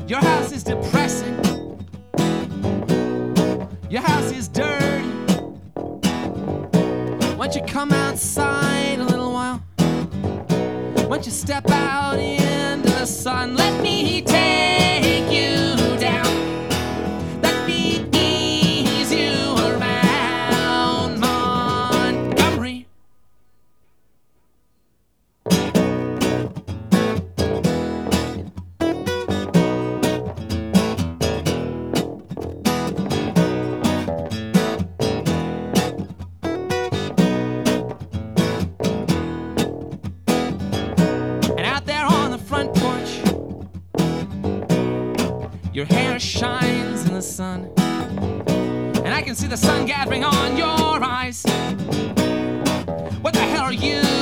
Your house is depressing. Your house is dirty. Why don't you come outside a little while? Why don't you step out into the sun? Let me take you down. Let me ease you around Montgomery. Your hair shines in the sun, and I can see the sun gathering on your eyes. What the hell are you